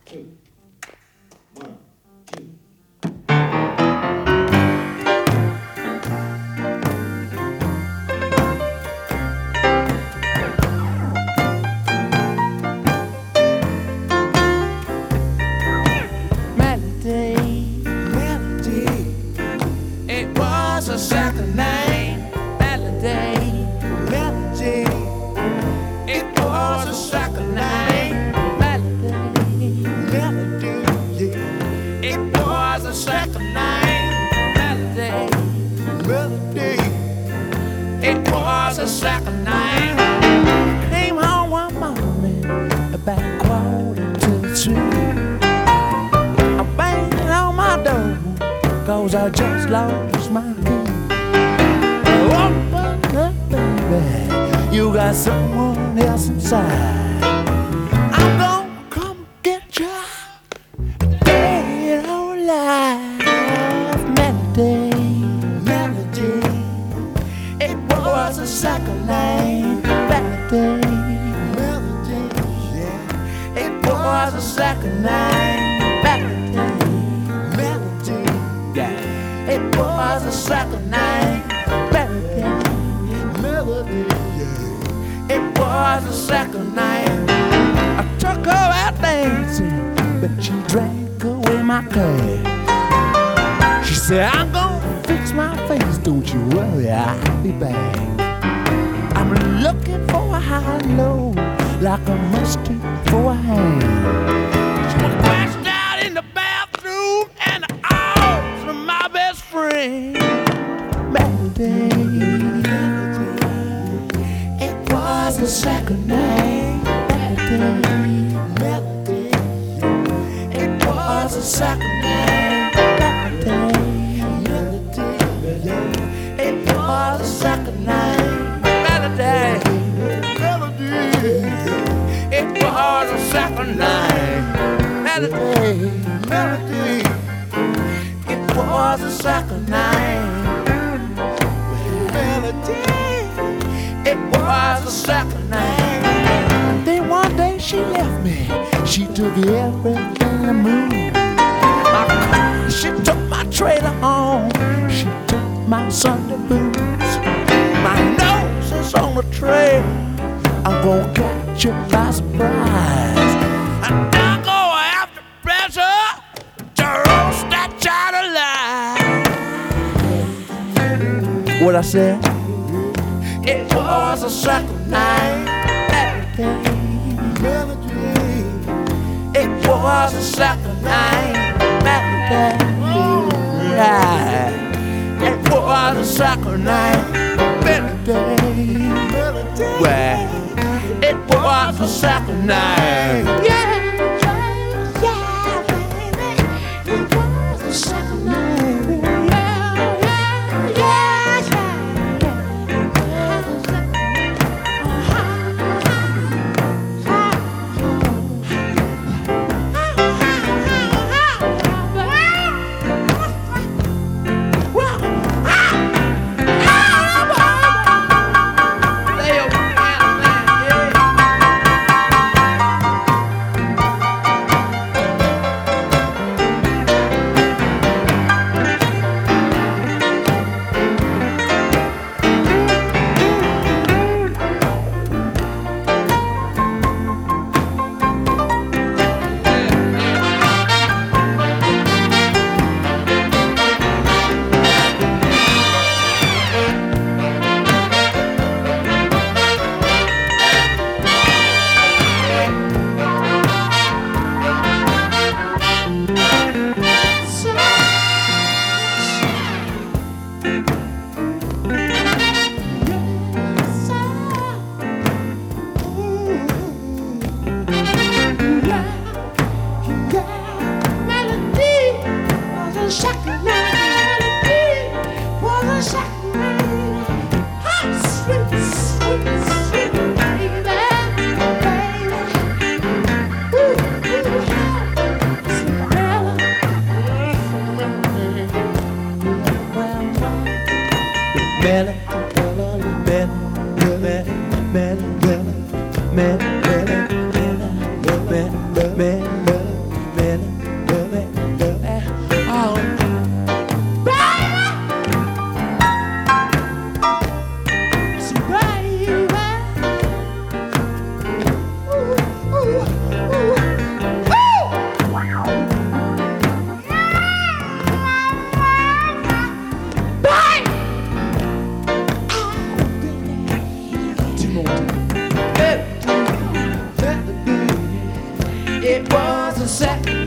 two, one, two. It was a second name, Melody. Melody. It was a second name, Melody. Melody. Yeah. It was a second name, Melody. Melody. It was a second name. Came home one morning about 1:45. I banged on my door 'cause I just lost my key. Open up, baby, you got someone else inside. I'm gonna come get you, dead or alive. Melody, melody, it was a second name. Melody, melody, yeah, it was a second name. It was a second name, Melody, Melody, yeah. It was a second name. I took her out dancing, but she drank away my cash. She said, I'm gonna fix my face, don't you worry, I'll be back. I'm looking for a high low, like a mustard for a hand. She was crashed out in the bathroom and the arms of my best friend. Melody, it was a second name. Melody, melody, it was a second name. Melody, melody, it was a second name. Melody, melody, it was a second name. Melody, melody, it was a second name. Melody, it was a second name. Then one day she left me. She took everything to move. My car, she took my trailer home. She took my Sunday boots. My nose is on the trail. I'm gonna catch you by surprise. I'm gonna have to pressure to roast that child alive. What I said? It was a second name. Melody. It was a second name. Melody. It was a second name. Melody. Well, it was a second name. Yeah. It was a second